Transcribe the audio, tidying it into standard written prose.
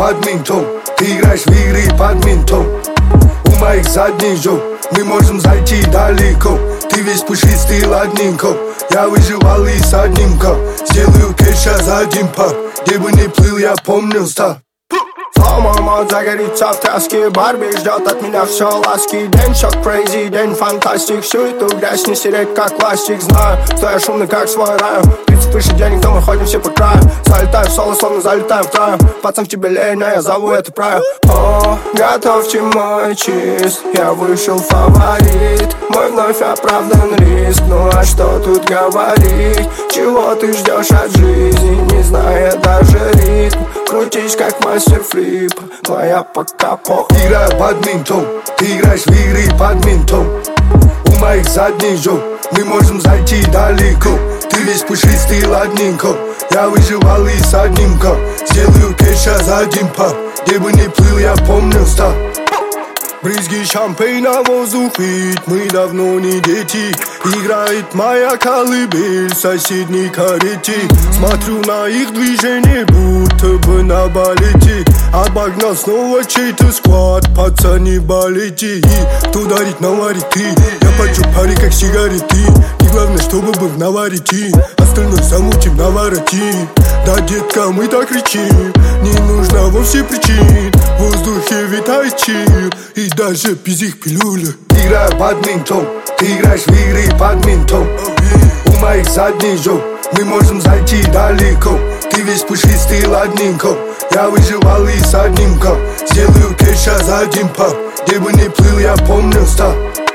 бадминтон. Ты играешь в игры бадминтон. У моих задних жёг, мы можем зайти далеко. Ты весь пушистый ладненько. Я выживал и с одним кап. Сделаю кэша за один пап. Где бы ни плыл, я помнил став. Мама загорится в траске, Барби ждет от меня все ласки. День шок crazy, день фантастик. Всю эту грязь не стереть как пластик. Знаю, что я шумный как свой рай. 30 выше денег, но мы ходим все по краю. Залетаем в соло, словно залетаем втроем. Пацан в тебе лень, а я зову это правило. О, готовьте мой чист, я вышел фаворит. Мой вновь оправдан риск, ну а что тут говорить? Чего ты ждешь от жизни, не зная даже ритм? Крутись как мастер флип, твоя пока по. Играю в бадминтон, ты играешь в игры бадминтон. У моих задних жёг, мы можем зайти далеко. Ты весь пушистый ладненько. Я выживал и с одним кап. Сделаю кэша за один пап. Где бы ни плыл, я помнил став. Брызги шампейна, воздух вид, мы давно не дети. Играет моя колыбель в соседней карете. Смотрю на их движение, будто бы на балете. Обогнал снова чей-то сквад, пацаны балете. И кто дарит, наварит ты. Я поджег пари, как сигареты. И главное, чтобы был наварите. Остальное замутим, наворотим. Да, детка, мы так кричим. Не нужно вовсе причин. В воздухе витает чил. И даже без их пилюля. Играю в бадминтон, ты играешь в игры бадминтон. У моих задних жёг, мы можем зайти далеко. Ты весь пушистый ладненько. Я выживал и с одним кап. Сделаю кэша за один пап. Где бы ни плыл, я помнил став.